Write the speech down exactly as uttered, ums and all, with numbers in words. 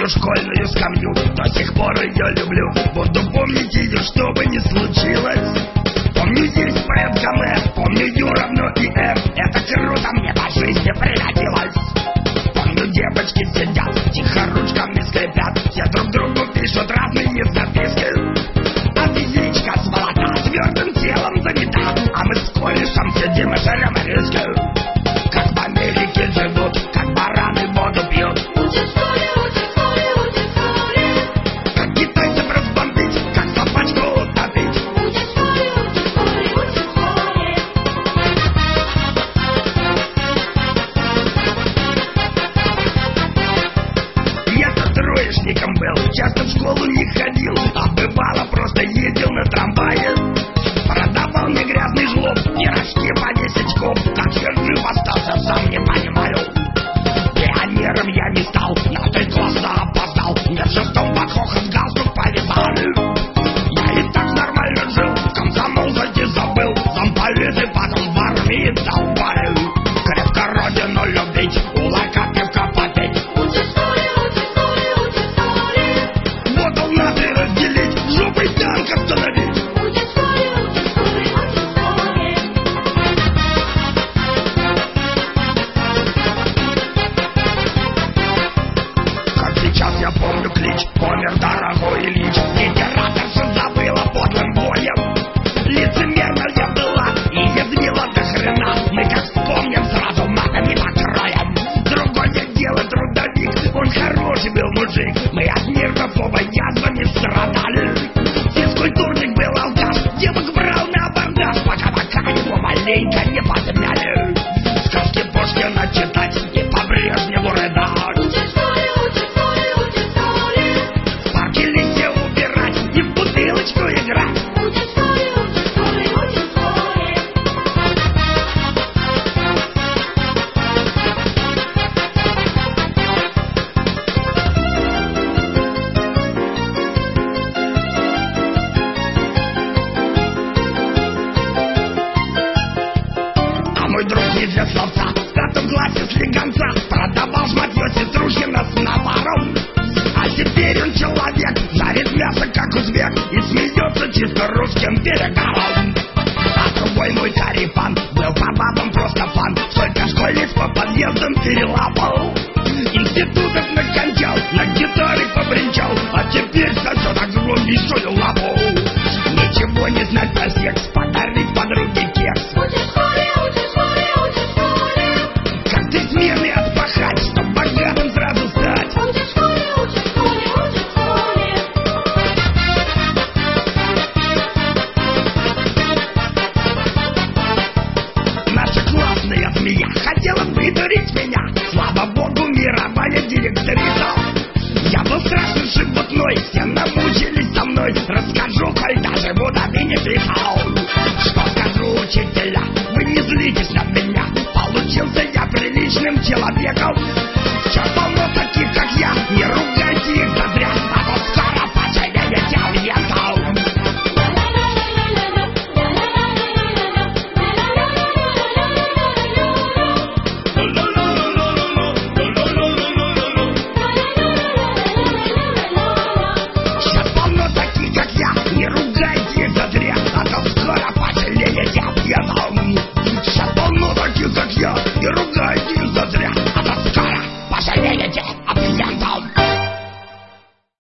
школьную скамью. До сих пор ее люблю, буду помнить ее, что бы ни случилось. Помню есть предком F, помню U равно и F. Это круто, мне по жизни пригодилось. Помню, девочки сидят, тихо ручками скрипят, все друг другу пишут разные записки. А физичка с молока твердым телом занята, а мы с корешем сидим и жарим риски. Как в Америке живут, как бараны воду пьют. Учат в школе, учат в школе, учат в школе. Как китайцев разбомбить, как собачку утопить. Учат в школе, учат в школе, учат в школе. Я-то троечником был, часто в школу не ходил, а бывало просто ездил на трамвае. Продавал мне грязный жлоб, пирожки по десять куб. Как я жив остался, сам не понимаю. Пионером я не стал, на три класса опоздал. Мне в шестом под хохот галстук повязали. Я и так нормально жил, в комсомол зайти забыл. Замполиты потом в армии долбали. Крепко родину любить, у ларька пивка попить. Учат в школе, учат в школе, учат в школе. Ботл надо разделить, жопой танк остановить. Учат в школе, учат в школе, учат в школе. Как сейчас я помню клич, помер дорогой Ильич. Литераторша забыла подлым боем. Лицемерно я была и язвила до хрена. Мы как вспомним, сразу матами покроем. Другое дело трудовик, он хороший был мужик. Мы от нервов оба язвами страдали. Физкультурник был алкаш, девок брал на абордаж, пока пока его маленько не подмяли. Сказки Пушкина читать и по Брежневу рыдать. Учат в школе, учат в школе, учат в школе. В парке листья убирать и в бутылочку играть. Учат в школе, учат в школе, учат в школе. А мой друг не для словца, в пятом классе слегонца продавал жматье Сетрушкина с наваром. А теперь он человек, жарит мясо как узбек и смеется чисто русским перегаром. А другой мой тарифан был по бабам просто фан, сколько школьниц по подъездам перелапал. Институтов накончал, на гитаре побренчал, а теперь сосет огромнейшую лапу. Ничего не знать про секс, подарить подруге кекс. Учат в школе, учат в школе, учат в школе. Как ты смены отпахать, чтоб богатым сразу стать. Учат в школе, учат в школе, учат в школе. Наша классная змея хотела вытурить меня. Слава богу, мировая директриса. Я был страшно шебутной, все намучились со мной. Расскажу, коль даже буду и не писал.